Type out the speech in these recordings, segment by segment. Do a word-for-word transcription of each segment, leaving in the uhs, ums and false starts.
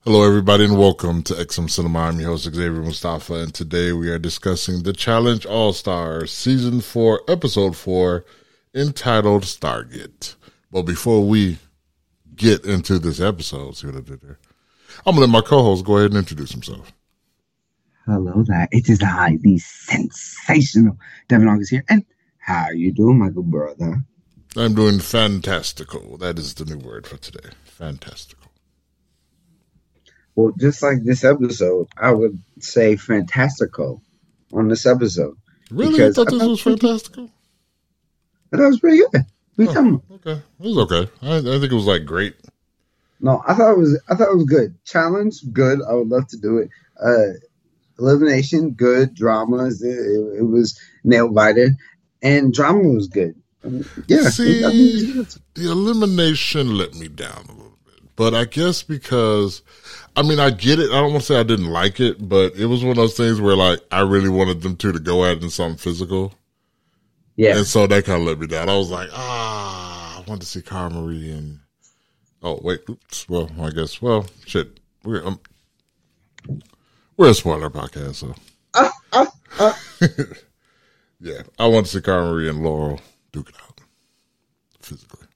Hello, everybody, and welcome to X M Cinema. I'm your host, Xavier Mustafa, and today we are discussing The Challenge All-Stars, Season four, Episode four, entitled Stargate. But before we get into this episode, see what I did there? I'm going to let my co-host go ahead and introduce himself. Hello there. It is I, the sensational Devin August here. And how are you doing, my good brother? I'm doing fantastical. That is the new word for today. Fantastical. Well, just like this episode, I would say fantastical on this episode. Really? You thought this was fantastical? I thought it was pretty good. We oh, okay. It was okay. I, I think it was like great. No, I thought it was I thought it was good. Challenge, good. I would love to do it. Uh, elimination, good. Drama, it, it, it was nail biter. And drama was good. I mean, yeah. See, it, I mean, the elimination let me down a little bit. But I guess because, I mean, I get it. I don't want to say I didn't like it, but it was one of those things where, like, I really wanted them two to go at it in something physical. Yeah. And so that kind of let me down. I was like, ah, I wanted to see Cara Marie and, oh, wait, oops. Well, I guess, well, shit. We're, um, we're a spoiler podcast, so. Uh, uh, uh. Yeah, I want to see Cara Marie and Laurel duke it out physically.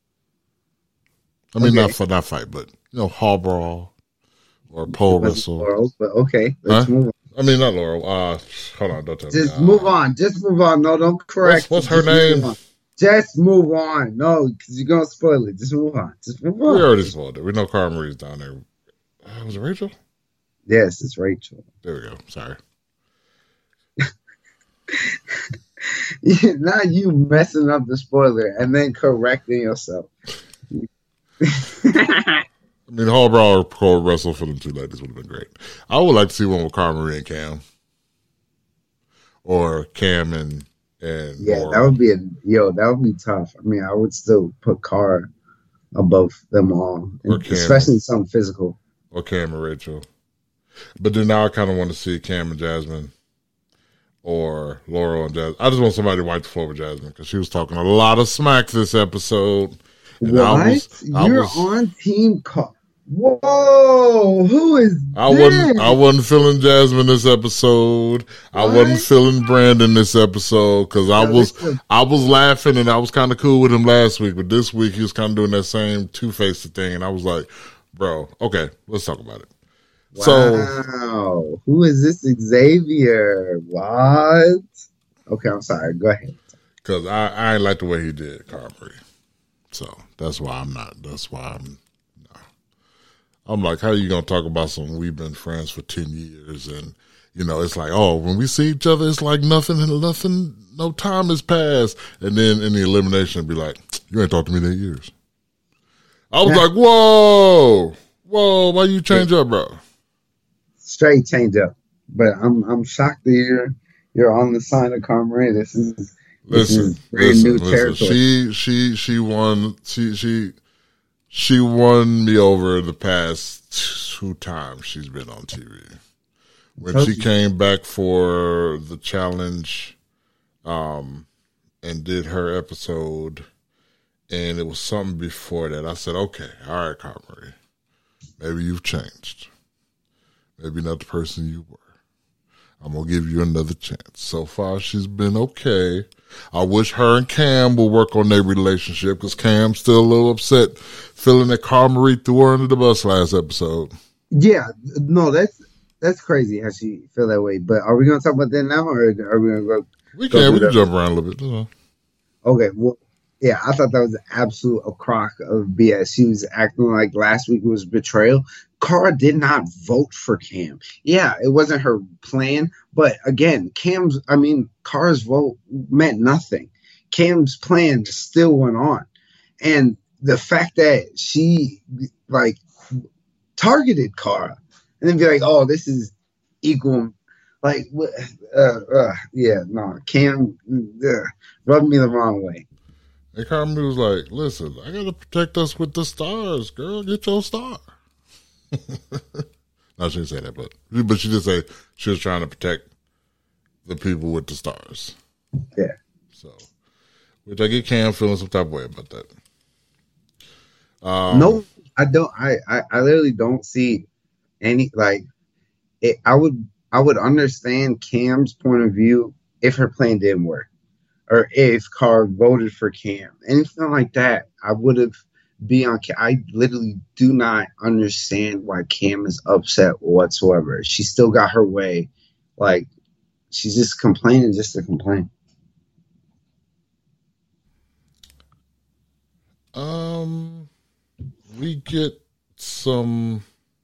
I mean, okay. not for not fight, but you know, hall brawl or pole wrestle. Laurel, but okay, let's huh? move on. I mean, not Laurel. Uh, hold on, don't tell Just me. Just move uh, on. Just move on. No, don't correct. What's, what's her Just name? Move Just move on. No, because you're gonna spoil it. Just move on. Just move on. We already spoiled it. We know Cara Marie's down there. Uh, was it Rachel? Yes, it's Rachel. There we go. Sorry. Now you messing up the spoiler and then correcting yourself. I mean, Hall Brawl or Pro Wrestle for them two ladies would have been great. I would like to see one with Cara Marie and Cam, or Cam and and yeah, Laurel. That would be a yo. That would be tough. I mean, I would still put Cara above them all, and especially something physical. Or Cam and Rachel. But then now I kind of want to see Cam and Jasmine. Or Laurel and Jasmine. I just want somebody to wipe the floor with Jasmine because she was talking a lot of smack this episode. What? I was, I You're was, on Team Car. Whoa! Who is I this? wasn't. I wasn't feeling Jasmine this episode. What? I wasn't feeling Brandon this episode because I was. I was laughing and I was kind of cool with him last week, but this week he was kind of doing that same two-faced thing, and I was like, "Bro, okay, let's talk about it." Wow. So, who is this Xavier? What? Okay, I'm sorry. Go ahead. Because I, I ain't like the way he did Cara Marie. So, that's why I'm not. That's why I'm no. I'm like, how are you going to talk about something we've been friends for ten years? And, you know, it's like, oh, when we see each other, it's like nothing, nothing, no time has passed. And then in the elimination, it'd be like, you ain't talked to me in eight years. I was yeah. like, whoa, whoa, why you change yeah. up, bro? Straight change up, but I'm I'm shocked to hear you're on the side of Cara Marie. This is this listen, is brand listen, new listen. territory. She she she won. She she she won me over the past two times she's been on T V. When she came back for the challenge, um, and did her episode, and it was something before that. I said, okay, all right, Cara Marie, maybe you've changed. Maybe not the person you were. I'm going to give you another chance. So far, she's been okay. I wish her and Cam will work on their relationship because Cam's still a little upset feeling that Cara Marie threw her under the bus last episode. Yeah, no, that's that's crazy how she feel that way. But are we going to talk about that now or are we going to go? We can. We can jump around a little bit. You know. Okay, well, yeah, I thought that was an absolute a crock of B S. She was acting like last week was betrayal. Cara did not vote for Cam. Yeah, it wasn't her plan, but again, Cam's, I mean, Cara's vote meant nothing. Cam's plan still went on. And the fact that she, like, targeted Cara and then be like, oh, this is equal. Like, uh, uh, yeah, no, Cam uh, rubbed me the wrong way. And Cara was like, listen, I got to protect us with the stars, girl. Get your star. No, she didn't say that, but but she did say she was trying to protect the people with the stars. Yeah. So, which I get Cam feeling some type of way about that. Um, no, I don't. I, I I literally don't see any like it, I would I would understand Cam's point of view if her plan didn't work, or if Carr voted for Cam, anything like that. I would have be on. I literally do not understand why Cam is upset whatsoever. She still got her way. Like, she's just complaining just to complain. Um, we get some.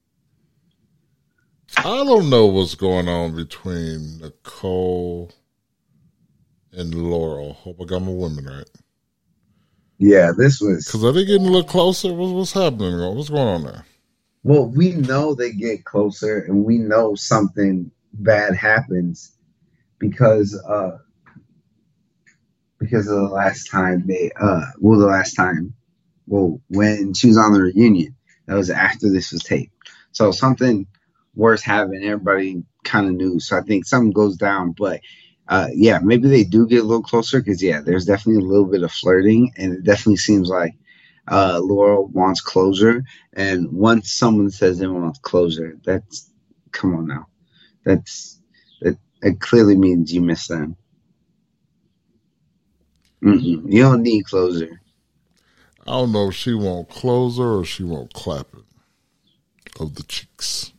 I don't know what's going on between Nicole and Laurel. Hope I got my women right. Yeah, this was because are they getting a little closer? What's, what's happening? What's going on there? Well, we know they get closer, and we know something bad happens because uh because of the last time they uh well the last time well when she was on the reunion, that was after this was taped. So something worse happened. Everybody kind of knew. So I think something goes down, but. Uh, yeah, maybe they do get a little closer because, yeah, there's definitely a little bit of flirting, and it definitely seems like uh, Laurel wants closure. And once someone says they want closure, that's come on now, that's that. It clearly means you miss them. Mm-mm. You don't need closure. I don't know if she won't closure or she won't clap it of the cheeks.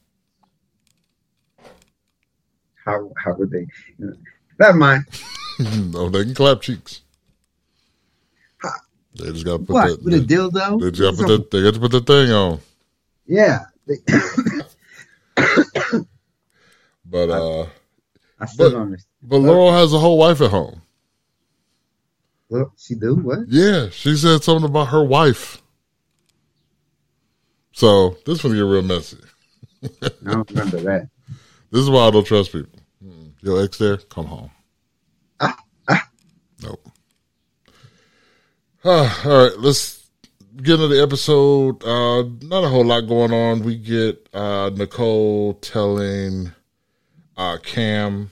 How how would they? Never mind. No, they can clap cheeks. Huh. They just got to put what, that. With they, a dildo? They got to put that. They got to put the thing on. Yeah. but uh, I still but, don't understand. But Laurel has a whole wife at home. Well, she do what? Yeah, she said something about her wife. So this one get real messy. I don't remember that. This is why I don't trust people. Your ex there? Come home. Ah, ah. Nope. Ah, all right, let's get into the episode. Uh, not a whole lot going on. We get uh, Nicole telling uh, Cam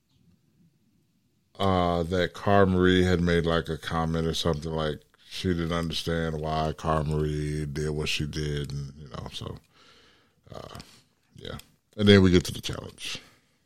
uh, that Cara Marie had made like a comment or something like she didn't understand why Cara Marie did what she did, and you know, so uh, yeah. And then we get to the challenge.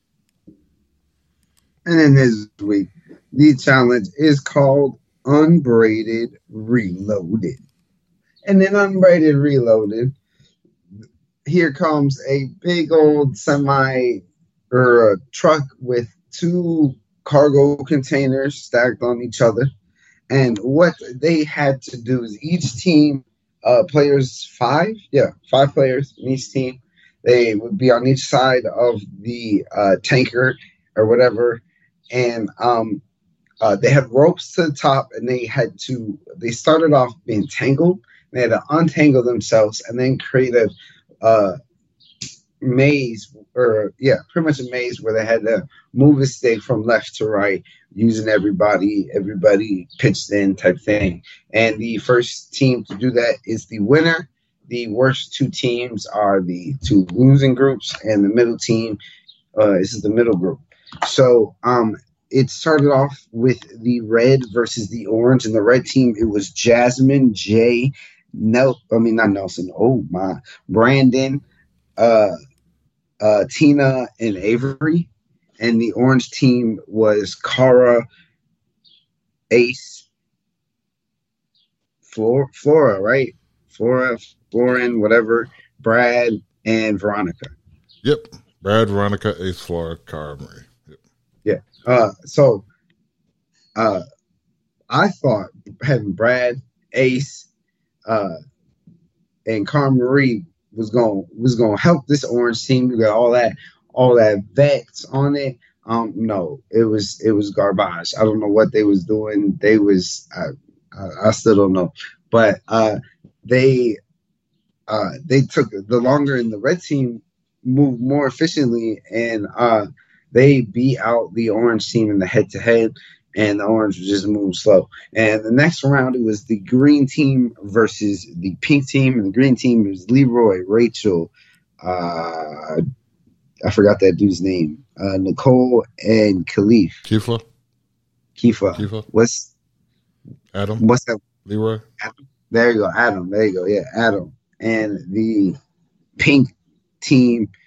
And then this week, the challenge is called Unbraided Reloaded. And then Unbraided Reloaded, here comes a big old semi or a truck with two cargo containers stacked on each other. And what they had to do is each team, uh, players five, yeah, five players in each team, they would be on each side of the uh, tanker or whatever. And um, uh, they had ropes to the top, and they had to. They started off being tangled. They had to untangle themselves, and then create a uh, maze, or yeah, pretty much a maze where they had to move a stick from left to right, using everybody, everybody pitched in type thing. And the first team to do that is the winner. The worst two teams are the two losing groups, and the middle team. Uh, this is the middle group. So um, it started off with the red versus the orange, and the red team, it was Jasmine, Jay, no, I mean not Nelson. Oh my, Brandon, uh, uh, Tina, and Avery, and the orange team was Cara, Ace, Flora, Flora, right? Flora, Florin, whatever, Brad, and Veronica. Yep, Brad, Veronica, Ace, Flora, Cara Marie. Yeah. Uh, so uh, I thought having Brad, Ace, uh, and Cara Marie was going was going to help this orange team. You got all that all that vets on it. Um, no, it was it was garbage. I don't know what they was doing. They was I, I, I still don't know, but uh, they uh, they took the longer, and the red team moved more efficiently, and uh. They beat out the orange team in the head-to-head, and the orange was just moving slow. And the next round, it was the green team versus the pink team. And the green team was Leroy, Rachel, uh, I forgot that dude's name, uh, Nicole, and Khalif. Kifa. Kifa. Kifa. What's Adam? What's that? Leroy. Adam. There you go, Adam. There you go. Yeah, Adam. And the pink team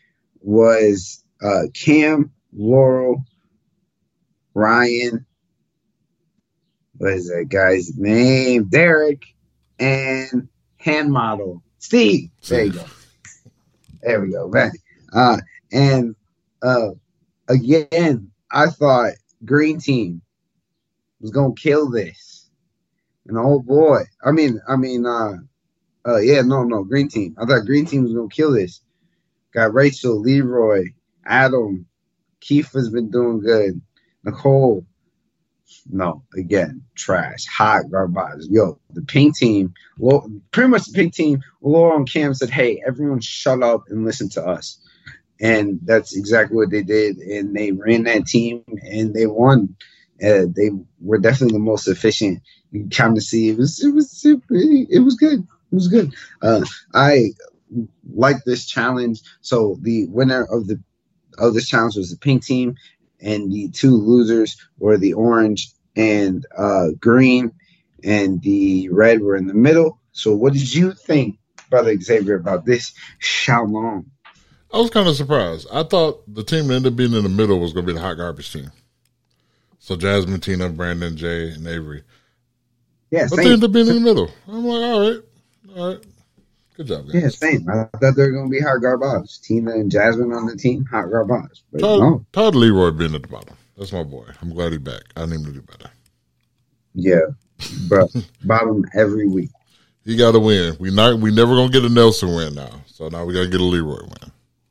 was uh, Cam, Laurel, Ryan. What is that guy's name? Derek and hand model Steve. There you go. There we go, man. Uh, and uh, again, I thought Green Team was gonna kill this, and oh boy, I mean, I mean, uh, uh, yeah, no, no, Green Team. I thought Green Team was gonna kill this. Got Rachel, Leroy, Adam, Keith has been doing good. Nicole, no, again, trash, hot garbage. Yo, the pink team, well, pretty much the pink team, Laura and Cam said, hey, everyone shut up and listen to us. And that's exactly what they did. And they ran that team and they won. Uh, they were definitely the most efficient. You can kind of see it was, it was, it, it was good. It was good. Uh, I like this challenge. So the winner of the of this challenge was the pink team, and the two losers were the orange and uh, green, and the red were in the middle. So what did you think, Brother Xavier, about this Shalom? I was kind of surprised. I thought the team that ended up being in the middle was going to be the hot garbage team. So Jasmine, Tina, Brandon, Jay, and Avery. Yeah, but same. they ended up being in the middle. I'm like, all right, all right. Good job, guys. Yeah, same. I thought they were going to be hot garbage. Tina and Jasmine on the team, hot garbage. But Todd, no. Todd Leroy being at the bottom. That's my boy. I'm glad he's back. I need him to do better. Yeah, bro. Bottom every week. He got to win. We not. We never gonna get a Nelson win now. So now we got to get a Leroy win.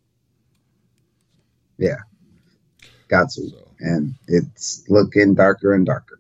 Yeah, got to. So. And it's looking darker and darker.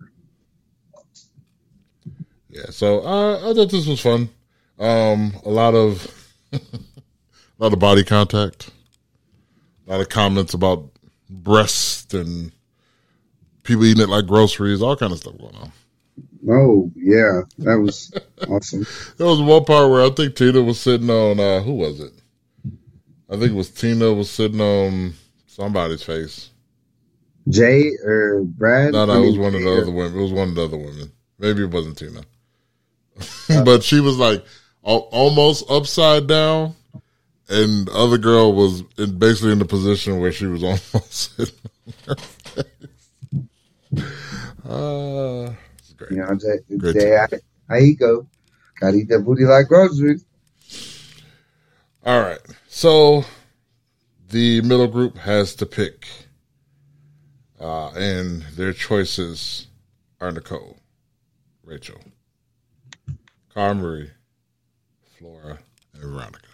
Yeah. So uh, I thought this was fun. Um, a lot of a lot of body contact, a lot of comments about breast and people eating it like groceries, all kind of stuff going on. Oh yeah, that was awesome. There was one part where I think Tina was sitting on uh, who was it? I think it was Tina was sitting on somebody's face. Jay or Brad? No, no, I mean, it was one of the other women. It was one of the other women. Maybe it wasn't Tina, uh, but she was like. Almost upside down, and the other girl was in, basically in the position where she was almost sitting on her face. Uh, it's great. You know, Jay, great Jay I, how you go? Gotta eat that booty like groceries. All right, so the middle group has to pick, uh, and their choices are Nicole, Rachel, Cara Marie, Flora, and Veronica.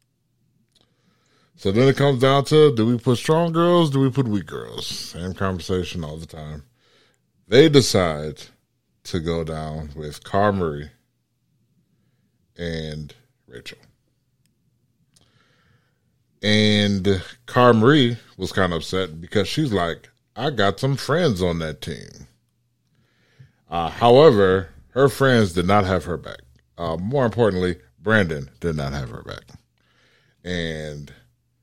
So then it comes down to, do we put strong girls, do we put weak girls? Same conversation all the time. They decide to go down with Cara Marie and Rachel. And Cara Marie was kind of upset because she's like, I got some friends on that team. Uh, however, her friends did not have her back. Uh, more importantly, Brandon did not have her back. And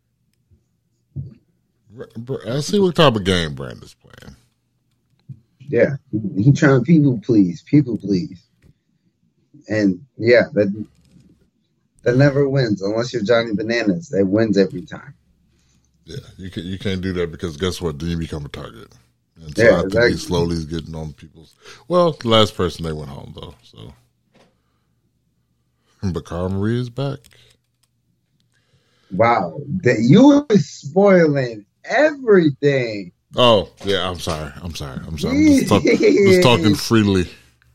I see what type of game Brandon's playing. Yeah, he trying to people please, people please. And yeah, that that never wins unless you're Johnny Bananas. That wins every time. Yeah, you can you can't do that because guess what? Then you become a target. And so yeah, I think exactly. he slowly is getting on people's. Well, the last person they went home though, so. But Cara Marie is back. Wow, that you were spoiling everything. Oh yeah, I'm sorry. I'm sorry. I'm sorry. I'm just, talk, just talking freely.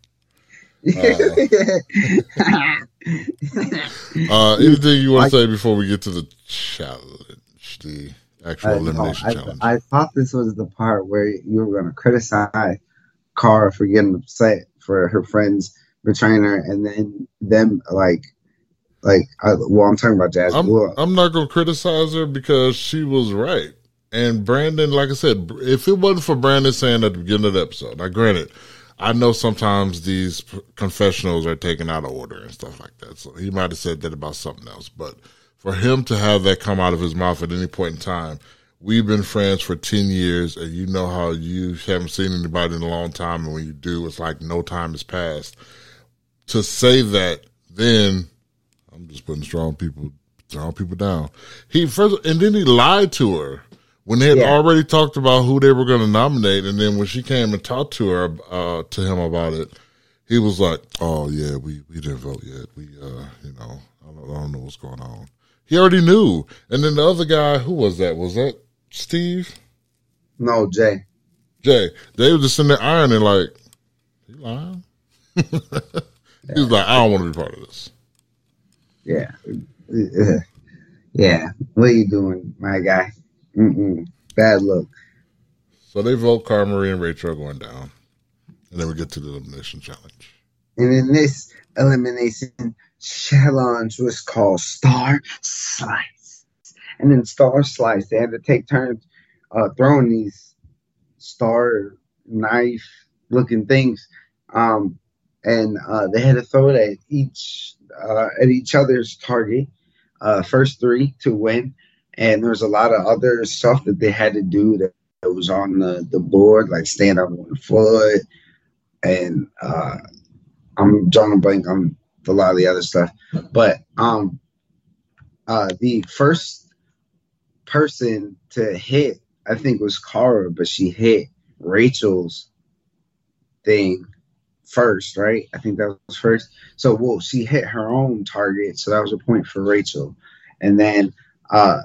Uh, uh, anything you want to say before we get to the challenge, the actual I, elimination I, challenge? I thought this was the part where you were going to criticize Cara for getting upset for her friends betraying her, and then them like, like, I, well, I'm talking about Jazz. I'm, well, I'm not going to criticize her because she was right. And Brandon, like I said, if it wasn't for Brandon saying at the beginning of the episode, now granted, I know sometimes these confessionals are taken out of order and stuff like that. So he might have said that about something else. But for him to have that come out of his mouth at any point in time, we've been friends for ten years, and you know how you haven't seen anybody in a long time, and when you do, it's like no time has passed. To say that, then I'm just putting strong people Throwing people down. He first, and then he lied to her when they had Yeah. already talked about who they were going to nominate. And then when she came and talked to her, uh, to him about it, he was like, "Oh yeah, we, we didn't vote yet. We, uh, you know, I don't, I don't know what's going on." He already knew. And then the other guy, who was that? Was that Steve? No, Jay. Jay. They were just sitting there ironing like, "He lying?" He was like, "I don't want to be part of this." Yeah. Yeah. What are you doing, my guy? Mm-mm. Bad look. So they vote Cara Marie and Rachel are going down. And then we get to the elimination challenge. And in this elimination challenge was called Star Slice. And in Star Slice, they had to take turns uh, throwing these star knife looking things. Um, and uh, they had to throw it at each uh, at each other's target. Uh, first three to win. And there's a lot of other stuff that they had to do that, that was on the, the board, like stand on one foot. And uh, I'm drawing a blank on a lot of the other stuff. But um, uh, the first person to hit, I think, was Cara, but she hit Rachel's thing first, right? I think that was first. So, well, she hit her own target, so that was a point for Rachel. And then uh,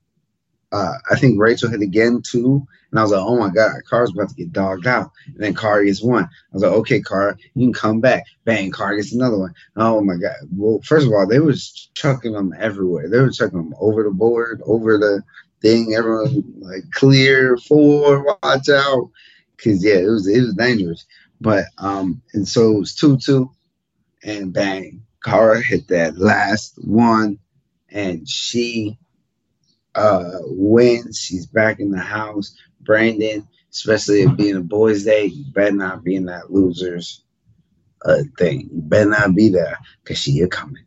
uh, I think Rachel hit again too, and I was like, "Oh my God, Cara's about to get dogged out." And then Cara gets one. I was like, "Okay, Cara, you can come back." Bang, Cara gets another one. Oh my God! Well, first of all, they was chucking them everywhere. They were chucking them over the board, over the thing. Everyone like clear, four, watch out, because yeah, it was it was dangerous. But um, and so it was two two, and bang, Cara hit that last one, and she uh wins. She's back in the house. Brandon, especially it being a boys' day, you better not be in that losers uh thing. You better not be there because she is coming.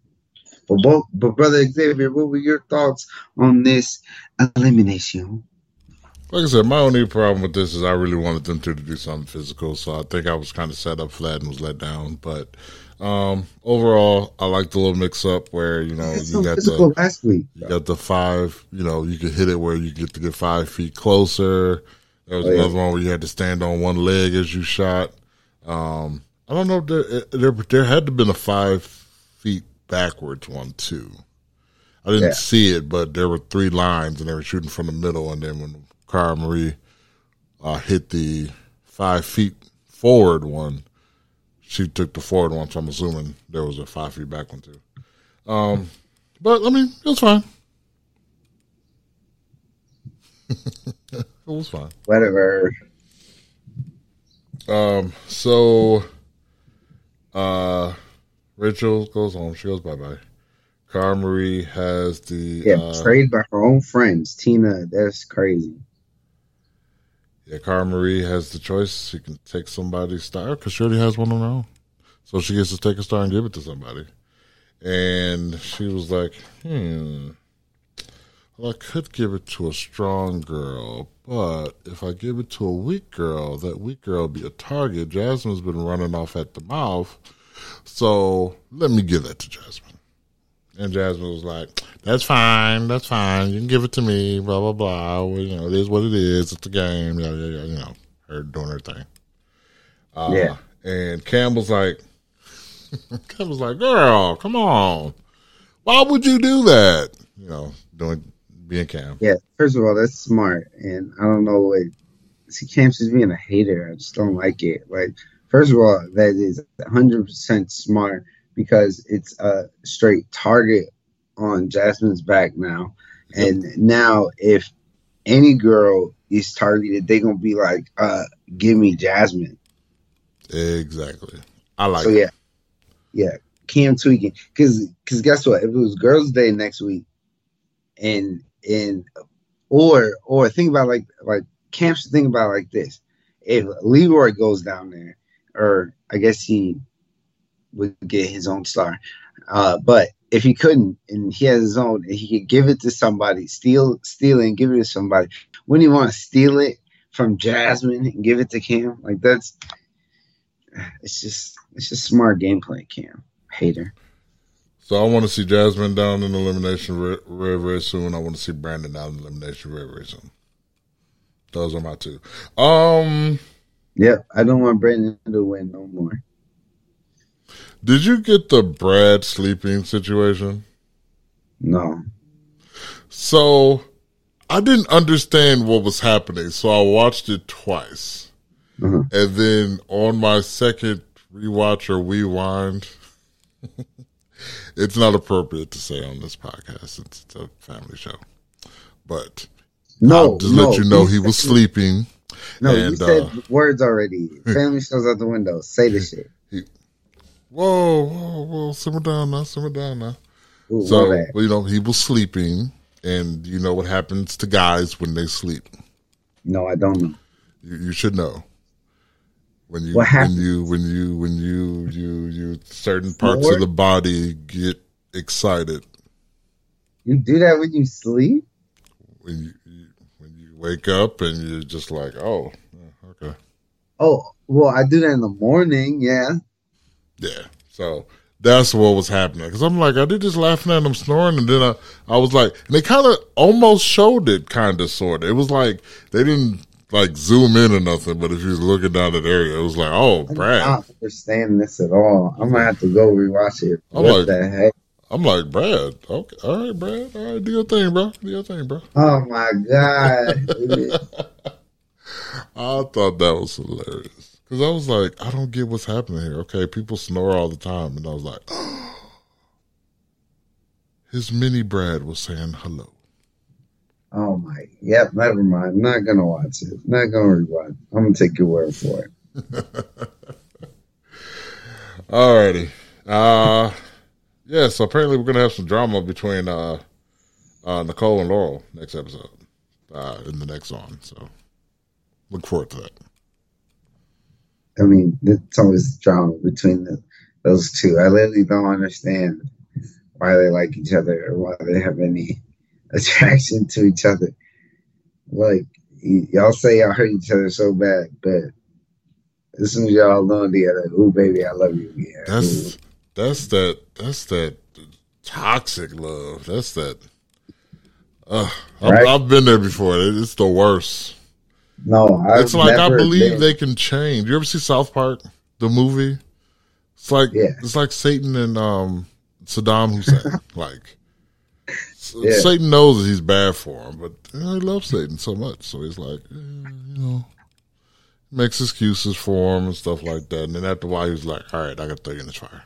But both, but brother Xavier, what were your thoughts on this elimination? Like I said, my only problem with this is I really wanted them to do something physical, so I think I was kind of set up flat and was let down. But um, overall, I like the little mix-up where you know you got the last week. You got the five. You know, you could hit it where you get to get five feet closer. There was oh, another yeah. one where you had to stand on one leg as you shot. Um, I don't know if there, there there had to have been a five feet backwards one too. I didn't yeah. see it, but there were three lines and they were shooting from the middle, and then when Cara Marie uh, hit the five feet forward one, she took the forward one, so I'm assuming there was a five feet back one too. Um, but, I mean, it was fine. It was fine. Whatever. Um, so, uh, Rachel goes home. She goes bye-bye. Cara Marie has the... Yeah, uh, betrayed by her own friends. Tina, that's crazy. Yeah, Cara Marie has the choice. She can take somebody's star because she already has one on her own. So she gets to take a star and give it to somebody. And she was like, hmm, well, I could give it to a strong girl, but if I give it to a weak girl, that weak girl will be a target. Jasmine's been running off at the mouth, so let me give that to Jasmine. And Jasmine was like, that's fine, that's fine, you can give it to me, blah, blah, blah. Well, you know, it is what it is, it's a game, yeah, yeah, yeah, you know, her doing her thing. Uh, yeah. And Cam was like, Cam was like, girl, come on. Why would you do that? You know, doing being Cam. Yeah, first of all, that's smart. And I don't know what, see, Cam's just being a hater. I just don't like it. Like, first of all, that is one hundred percent smart, because it's a straight target on Jasmine's back now. And yep. Now if any girl is targeted, they're going to be like, uh, give me Jasmine. Exactly. I like so, it. So, yeah. Yeah. Cam tweaking. Because cause guess what? If it was Girls' Day next week, and, and, or, or think about like, like, Cam should think about it like this. If Leroy goes down there, or I guess he would get his own star. Uh, but if he couldn't, and he has his own, and he could give it to somebody, steal, steal it and give it to somebody, wouldn't he want to steal it from Jasmine and give it to Cam? Like, that's, it's just, it's just smart gameplay, Cam. Hater. So I want to see Jasmine down in elimination very, very, very soon. I want to see Brandon down in elimination very, very soon. Those are my two. Um. Yep, I don't want Brandon to win no more. Did you get the Brad sleeping situation? No. So I didn't understand what was happening, so I watched it twice. Uh-huh. And then on my second rewatch or rewind, it's not appropriate to say on this podcast. It's, it's a family show. But no, I'll just no, let you know he was sleeping. No, and, you said uh, words already. Family shows out the window. Say the shit. He, whoa, whoa, whoa. Simmer down now. Simmer down now. Ooh, so, well, you know, he was sleeping. And you know what happens to guys when they sleep? No, I don't know. You, you should know. When you, what when you, when you, when you, you, you, certain parts Snore? of the body get excited. You do that when you sleep? When you, you when you wake up and you're just like, oh, okay. Oh, well, I do that in the morning, yeah. Yeah, so that's what was happening. Because I'm like, I did just laughing at him snoring, and then I, I was like, and they kind of almost showed it, kind of, sort of. It was like, they didn't, like, zoom in or nothing, but if you was looking down at the area, it was like, oh, Brad. I don't understand this at all. I'm going to have to go rewatch it. I'm what like, the heck? I'm like, Brad, okay, all right, Brad, all right, do your thing, bro. Do your thing, bro. Oh, my God. I thought that was hilarious. Because I was like, I don't get what's happening here. Okay, people snore all the time. And I was like, oh, his mini Brad was saying hello. Oh, my. Yep, never mind. I'm not going to watch it. Not going to rewatch. I'm going to take your word for it. All righty. Uh, yeah, so apparently we're going to have some drama between uh, uh, Nicole and Laurel next episode, uh, in the next on. So look forward to that. I mean, it's always drama between the, those two. I literally don't understand why they like each other or why they have any attraction to each other. Like, y- y'all say y'all hurt each other so bad, but as soon as y'all alone together, ooh, baby, I love you. Yeah, that's ooh. that's that that's that toxic love. That's that. Uh, I've, right? I've been there before. It's the worst. No, I've it's like I believe been. They can change. You ever see South Park, the movie? It's like yeah. it's like Satan and um, Saddam Hussein. like yeah. Satan knows that he's bad for him, but you know, he loves Satan so much, so he's like, eh, you know, makes excuses for him and stuff like that. And then after a while, he was like, "All right, I got to throw you in the fire."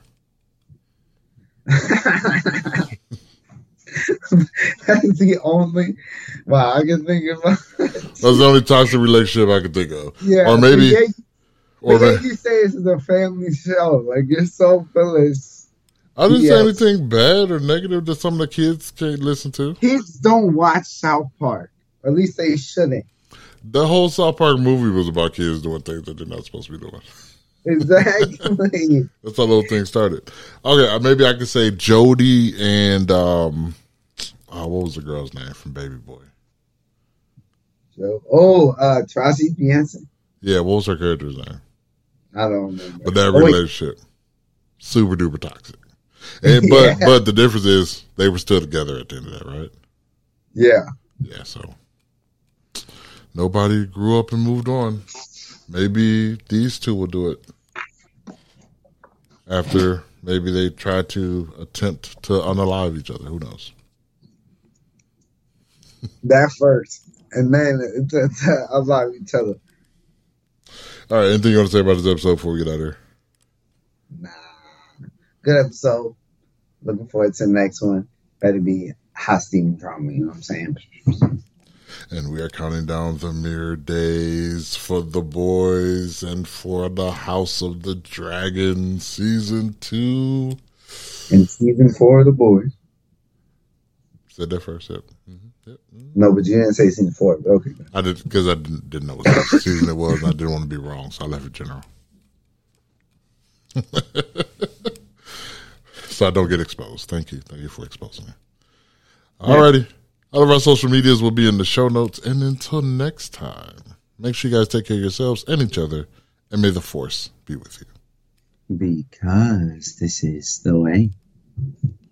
That's the only wow I can think about. That's the only toxic relationship I can think of. Yeah, or maybe, yet, or but yet you say this is a family show. Like you're so foolish. I didn't yes. say anything bad or negative that some of the kids can't listen to. Kids don't watch South Park, or at least they shouldn't. The whole South Park movie was about kids doing things that they're not supposed to be doing. Exactly. That's how the whole thing started. Okay, maybe I could say Jody and um, oh, what was the girl's name from Baby Boy? Joe. Oh, uh, Tracy Fiance. Yeah, what was her character's name? I don't remember. But that oh, relationship, wait. super duper toxic. And but yeah. but the difference is they were still together at the end of that, right? Yeah. Yeah. So nobody grew up and moved on. Maybe these two will do it. After maybe they try to attempt to unalive each other. Who knows? That first. And then to, to alive each other. All right. Anything you want to say about this episode before we get out of here? Nah. Good episode. Looking forward to the next one. Better be hot steam drama, you know what I'm saying? And we are counting down the mere days for The Boys and for the House of the Dragon season two. And season four of The Boys. Said that first, yep. Mm-hmm. Yep. Mm-hmm. No, but you didn't say season four. Okay. I did, because I didn't, didn't know what season it was, and I didn't want to be wrong, so I left it general. So I don't get exposed. Thank you. Thank you for exposing me. Alrighty. Yeah. All of our social medias will be in the show notes. And until next time, make sure you guys take care of yourselves and each other. And may the force be with you. Because this is the way.